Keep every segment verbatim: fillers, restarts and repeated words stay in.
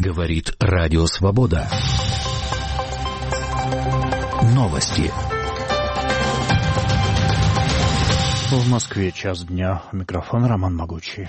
Говорит Радио Свобода. Новости. В Москве час дня. Микрофон Роман Могучий.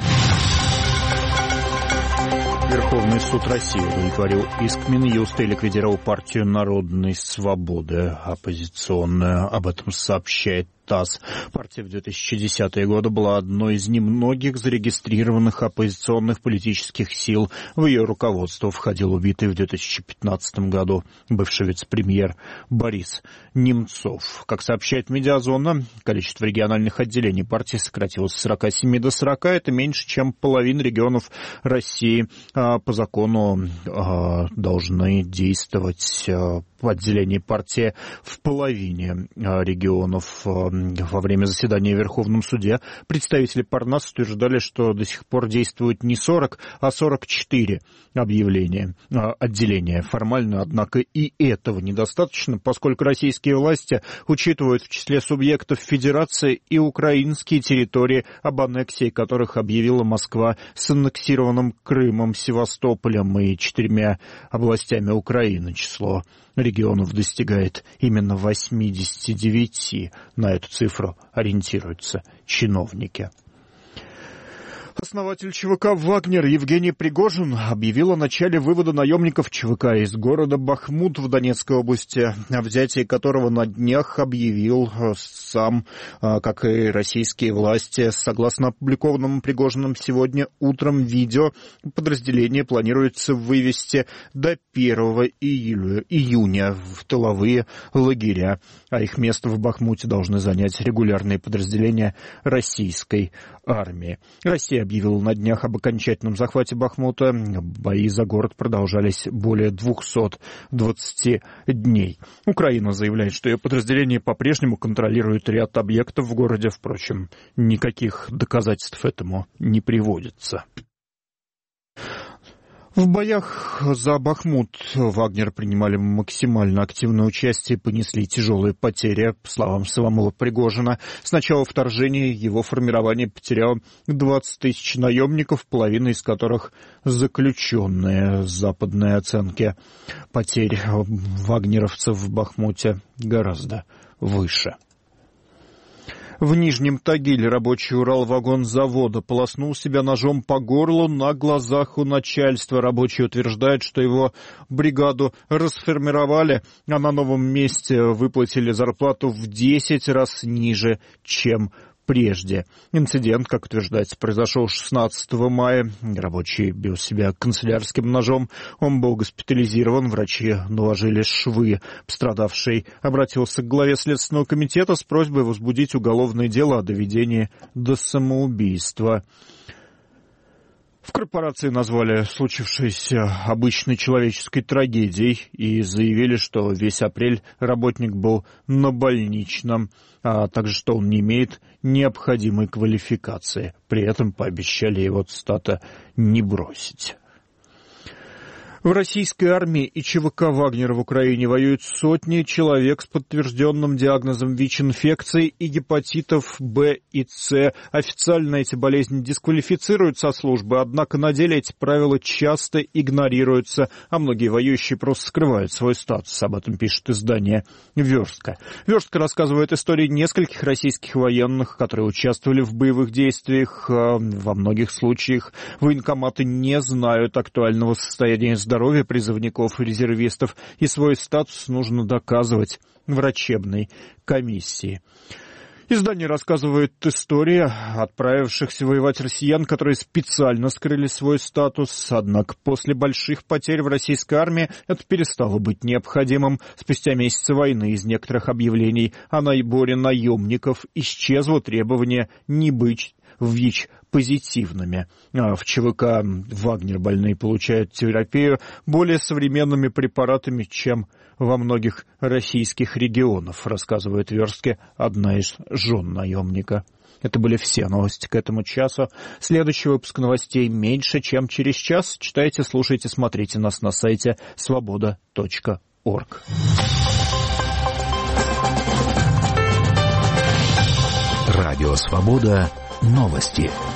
Верховный суд России удовлетворил иск Минюста и ликвидировал партию Народной Свободы, оппозиционную. Об этом сообщает ТАСС. Партия в две тысячи десятые годы была одной из немногих зарегистрированных оппозиционных политических сил. В ее руководство входил убитый в две тысячи пятнадцатом году бывший вице-премьер Борис Немцов. Как сообщает Медиазона, количество региональных отделений партии сократилось с сорока семи до сорока. Это меньше, чем половина регионов России. По закону должны действовать отделения партии в половине регионов. Во время заседания в Верховном суде представители Парнас утверждали, что до сих пор действует не сорок, а сорок четыре объявления, отделения. Формально, однако, и этого недостаточно, поскольку российские власти учитывают в числе субъектов федерации и украинские территории, об аннексии которых объявила Москва с аннексированным Крымом, Севастополем и четырьмя областями Украины. Число регионов достигает именно восьмидесяти девяти. На эту цифру ориентируются чиновники. Основатель ЧВК «Вагнер» Евгений Пригожин объявил о начале вывода наемников ЧВК из города Бахмут в Донецкой области, о взятии которого на днях объявил сам, как и российские власти. Согласно опубликованному Пригожиным сегодня утром видео, подразделение планируется вывести до первого июня в тыловые лагеря, а их место в Бахмуте должны занять регулярные подразделения российской армии. Россия объявила на днях об окончательном захвате Бахмута. Бои за город продолжались более двухсот двадцати дней. Украина заявляет, что ее подразделение по-прежнему контролирует ряд объектов в городе. Впрочем, никаких доказательств этому не приводится. В боях за Бахмут Вагнер принимали максимально активное участие и понесли тяжелые потери. По словам самого Пригожина, с начала вторжения его формирование потеряло двадцать тысяч наемников, половина из которых заключенные. Западные оценки потерь вагнеровцев в Бахмуте гораздо выше. В Нижнем Тагиле рабочий Уралвагонзавода полоснул себя ножом по горлу на глазах у начальства. Рабочий утверждает, что его бригаду расформировали, а на новом месте выплатили зарплату в десять раз ниже, чем прежде. Инцидент, как утверждается, произошел шестнадцатого мая. Рабочий бил себя канцелярским ножом. Он был госпитализирован. Врачи наложили швы. Пострадавший обратился к главе Следственного комитета с просьбой возбудить уголовное дело о доведении до самоубийства. В корпорации назвали случившееся обычной человеческой трагедией и заявили, что весь апрель работник был на больничном, а также что он не имеет необходимой квалификации. При этом пообещали его, цитата, «не бросить». В российской армии и ЧВК «Вагнера» в Украине воюют сотни человек с подтвержденным диагнозом ВИЧ-инфекции и гепатитов Б и С. Официально эти болезни дисквалифицируют со службы, однако на деле эти правила часто игнорируются, а многие воюющие просто скрывают свой статус. Об этом пишет издание «Верстка». «Верстка» рассказывает истории нескольких российских военных, которые участвовали в боевых действиях. Во многих случаях военкоматы не знают актуального состояния здоровья призывников и резервистов, и свой статус нужно доказывать врачебной комиссии. Издание рассказывает истории отправившихся воевать россиян, которые специально скрыли свой статус. Однако после больших потерь в российской армии это перестало быть необходимым. Спустя месяцы войны из некоторых объявлений о наборе наемников исчезло требование не быть ВИЧ-позитивными. В ЧВК «Вагнер» больные получают терапию более современными препаратами, чем во многих российских регионах, рассказывает Верстке одна из жен наемника. Это были все новости к этому часу. Следующий выпуск новостей меньше, чем через час. Читайте, слушайте, смотрите нас на сайте свобода точка орг. Радио «Свобода». Новости.